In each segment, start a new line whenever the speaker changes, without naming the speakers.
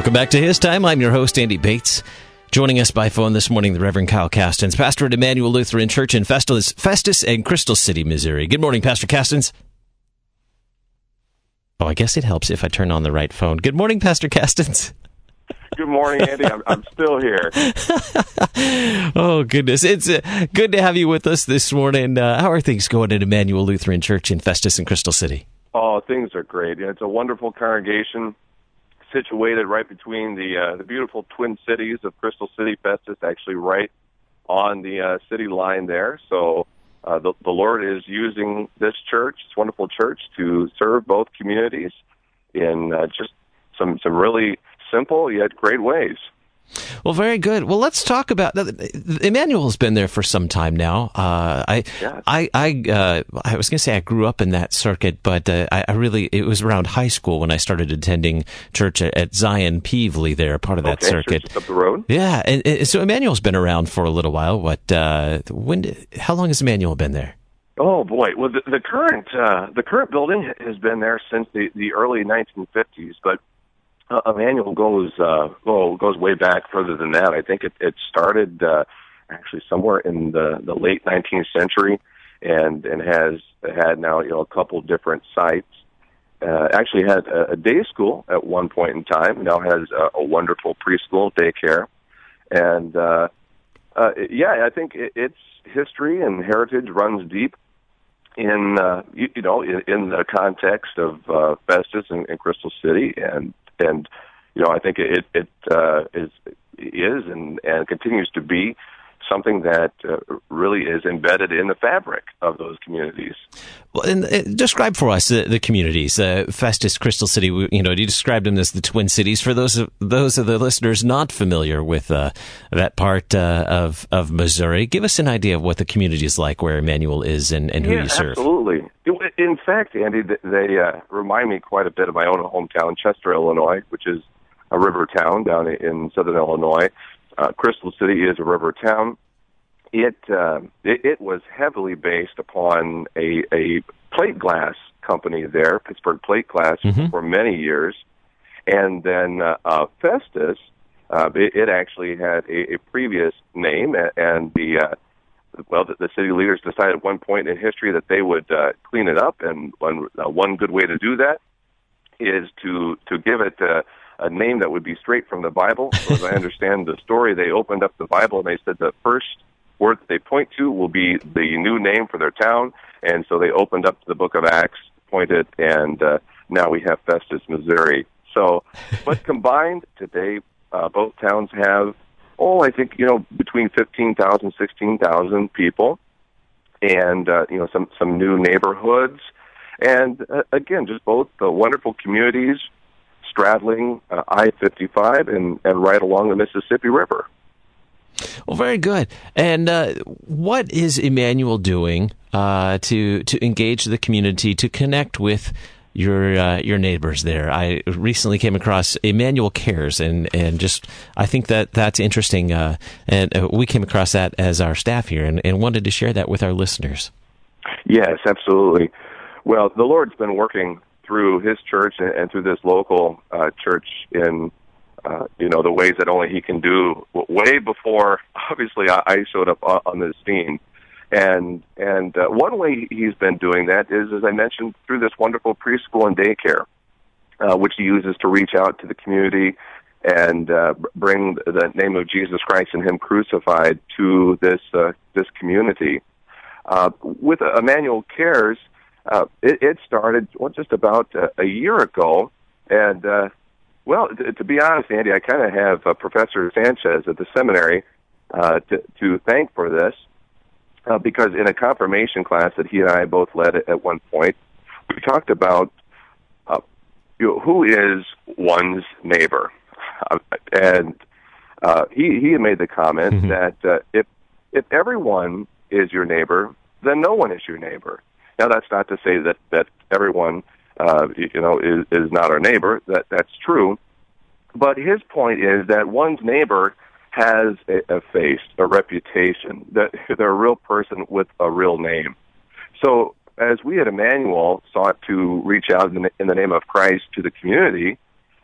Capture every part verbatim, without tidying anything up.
Welcome back to His Time. I'm your host, Andy Bates. Joining us by phone this morning, the Reverend Kyle Castens, pastor at Emmanuel Lutheran Church in Festus, Festus and Crystal City, Missouri. Good morning, Pastor Castens. Oh, I guess it helps if I turn on the right phone. Good morning, Pastor Castens.
Good morning, Andy. I'm, I'm still here.
Oh, goodness. It's uh, good to have you with us this morning. Uh, how are things going at Emmanuel Lutheran Church in Festus and Crystal City?
Oh, things are great. It's a wonderful congregation situated right between the uh, the beautiful twin cities of Crystal City, Festus, actually right on the uh, city line there. So uh, the, the Lord is using this church, this wonderful church, to serve both communities in uh, just some, some really simple yet great ways.
Well, very good. Well, let's talk about Emmanuel's been there for some time now. Uh, I,
yes.
I, I, uh, I was going to say I grew up in that circuit, but uh, I, I really it was around high school when I started attending church at, at Zion Peevely. There, part of that
okay,
circuit.
Just up the road.
Yeah, and, and so Emmanuel's been around for a little while. What? Uh, when? Did, how long has Emmanuel been there?
Oh boy! Well, the, the current uh, the current building has been there since the, the early nineteen fifties, but Uh, Emmanuel goes uh, well, goes way back further than that. I think it, it started uh, actually somewhere in the, the late nineteenth century, and and has had now you know a couple different sites. Uh, actually had a, a day school at one point in time. Now has a, a wonderful preschool daycare, and uh, uh, yeah, I think it, its history and heritage runs deep in uh, you, you know in, in the context of uh, Festus and, and Crystal City, and and you know I think it it uh, is is and, and continues to be something that uh, really is embedded in the fabric of those communities.
Well, and uh, describe for us uh, the communities, uh, Festus, Crystal City. You know, you described them as the Twin Cities. For those of those of the listeners not familiar with uh, that part uh, of of Missouri, give us an idea of what the community is like, where Emmanuel is, and, and who
yeah,
you serve.
Absolutely. In fact, Andy, they uh, remind me quite a bit of my own hometown, Chester, Illinois, which is a river town down in southern Illinois. Uh, Crystal City is a river town. It, uh, it it was heavily based upon a, a plate glass company there, Pittsburgh Plate Glass, mm-hmm. for many years. And then uh, uh, Festus, uh, it, it actually had a, a previous name, and the uh, well, the, the city leaders decided at one point in history that they would uh, clean it up, and one uh, one good way to do that is to to give it uh, a name that would be straight from the Bible. So as I understand the story, they opened up the Bible and they said the first word that they point to will be the new name for their town, and so they opened up the book of Acts, pointed, and uh, now we have Festus, Missouri. So, but combined today, uh, both towns have, oh, I think, you know, between fifteen thousand, sixteen thousand people, and, uh, you know, some, some new neighborhoods, and uh, again, just both the wonderful communities straddling uh, I fifty-five and, and right along the Mississippi River.
Well, very good. And uh, what is Emmanuel doing uh, to to engage the community, to connect with your uh, your neighbors there? I recently came across Emmanuel Cares, and, and just I think that that's interesting. Uh, and uh, we came across that as our staff here, and, and wanted to share that with our listeners.
Yes, absolutely. Well, the Lord's been working through His church and, and through this local uh, church in Uh, you know, the ways that only He can do, way before, obviously, I, I showed up on, on this scene. And and uh, one way He's been doing that is, as I mentioned, through this wonderful preschool and daycare, uh, which He uses to reach out to the community and uh, bring the name of Jesus Christ and Him crucified to this uh, this community. Uh, with Emmanuel Cares, uh, it, it started well, just about a, a year ago, and uh, Well, to, to be honest, Andy, I kind of have uh, Professor Sanchez at the seminary uh, to, to thank for this, uh, because in a confirmation class that he and I both led at, at one point, we talked about uh, you know, who is one's neighbor, uh, and uh, he he made the comment mm-hmm. that uh, if if everyone is your neighbor, then no one is your neighbor. Now, that's not to say that that everyone Uh, you know, is, is not our neighbor. That that's true. But his point is that one's neighbor has a, a face, a reputation, that they're a real person with a real name. So as we at Emmanuel sought to reach out in the, in the name of Christ to the community,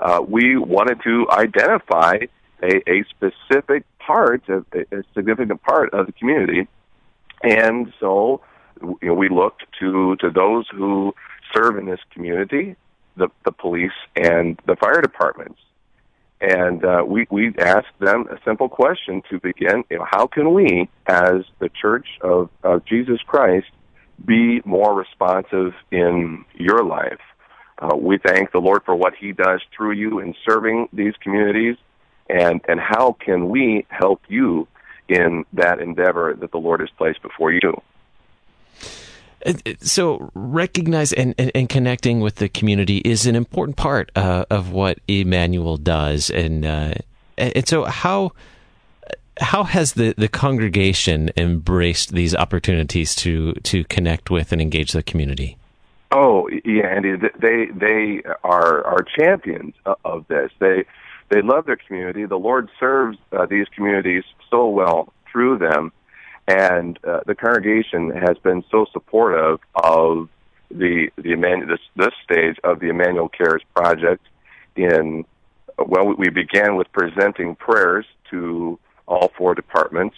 uh, we wanted to identify a, a specific part, of, a significant part of the community. And so you know, we looked to, to those who serve in this community, the, the police and the fire departments. And uh, we, we asked them a simple question to begin. You know, how can we, as the Church of, of Jesus Christ, be more responsive in your life? Uh, we thank the Lord for what He does through you in serving these communities, and, and how can we help you in that endeavor that the Lord has placed before you?
So recognize and, and, and connecting with the community is an important part uh, of what Emmanuel does. And uh, and so how how has the, the congregation embraced these opportunities to, to connect with and engage the community?
Oh, yeah, Andy, they they are are champions of this. They they love their community. The Lord serves uh, these communities so well through them. And uh, the congregation has been so supportive of the the Emmanuel, this, this stage of the Emmanuel Cares project. In well, we began with presenting prayers to all four departments,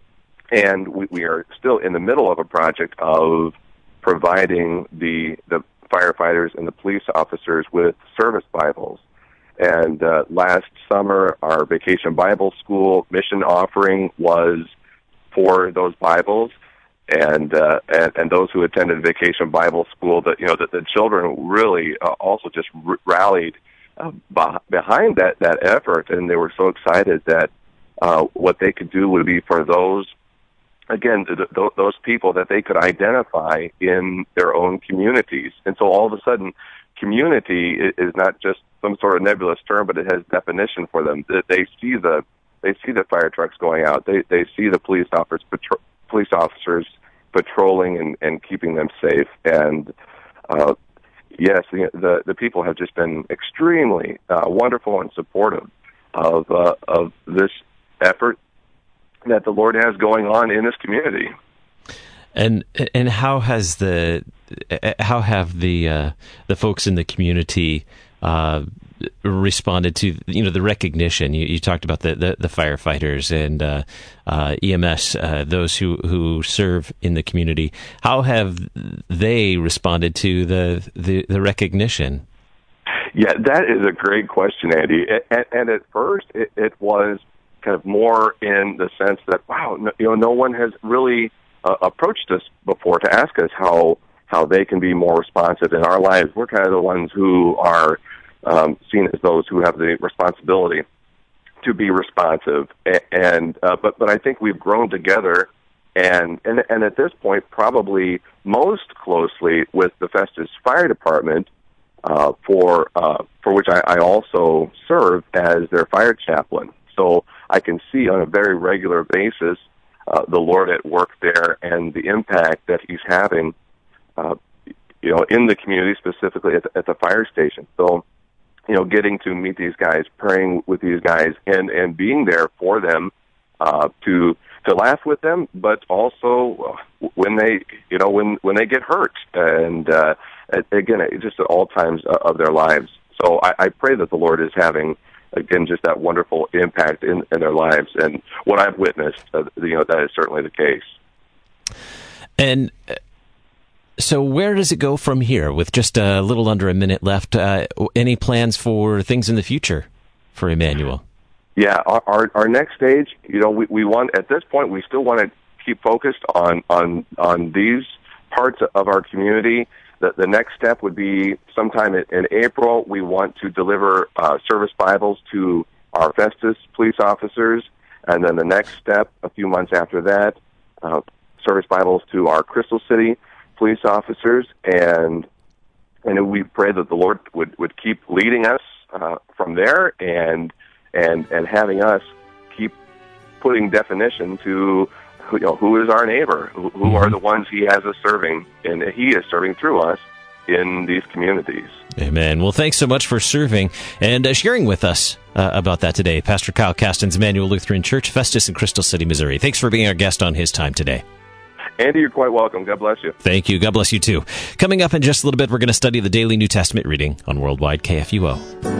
and we, we are still in the middle of a project of providing the the firefighters and the police officers with service Bibles. And uh, last summer, our Vacation Bible School mission offering was for those Bibles, and uh, and, and those who attended Vacation Bible School, that you know that the children really uh, also just r- rallied uh, b- behind that that effort, and they were so excited that uh, what they could do would be for those again th- th- those people that they could identify in their own communities, and so all of a sudden, community is not just some sort of nebulous term, but it has definition for them. They see the They see the fire trucks going out. They they see the police officers patro- police officers patrolling and, and keeping them safe. And uh, yes, the, the the people have just been extremely uh, wonderful and supportive of uh, of this effort that the Lord has going on in this community.
And and how has the how have the uh, the folks in the community uh, responded to you know the recognition? You, you talked about the, the, the firefighters and uh, uh, E M S, uh, those who, who serve in the community. How have they responded to the the, the recognition?
Yeah, that is a great question, Andy. And, and at first, it, it was kind of more in the sense that wow, no, you know, no one has really uh, approached us before to ask us how how they can be more responsive in our lives. We're kind of the ones who are Um, seen as those who have the responsibility to be responsive, and uh, but but I think we've grown together, and and and at this point probably most closely with the Festus Fire Department, uh, for uh, for which I, I also serve as their fire chaplain. So I can see on a very regular basis uh, the Lord at work there and the impact that He's having, uh, you know, in the community, specifically at the, at the fire station. So, you know, getting to meet these guys, praying with these guys, and, and being there for them, uh, to to laugh with them, but also when they, you know, when when they get hurt, and uh, again, just at all times of their lives. So I, I pray that the Lord is having, again, just that wonderful impact in, in their lives, and what I've witnessed, uh, you know, that is certainly the case.
And so where does it go from here? With just a little under a minute left, uh, any plans for things in the future for Emmanuel?
Yeah, our, our our next stage, you know, we, we want, at this point, we still want to keep focused on, on, on these parts of our community. The, the next step would be sometime in, in April, we want to deliver uh, service Bibles to our Festus police officers, and then the next step, a few months after that, uh, service Bibles to our Crystal City police officers, and and we pray that the Lord would, would keep leading us uh, from there, and and and having us keep putting definition to, you know, who is our neighbor, who, who mm-hmm. are the ones He has us serving, and He is serving through us in these communities.
Amen. Well, thanks so much for serving and uh, sharing with us uh, about that today. Pastor Kyle Castens, Emmanuel Lutheran Church, Festus in Crystal City, Missouri. Thanks for being our guest on His Time today.
Andy, you're quite welcome. God bless you.
Thank you. God bless you, too. Coming up in just a little bit, we're going to study the daily New Testament reading on Worldwide K F U O.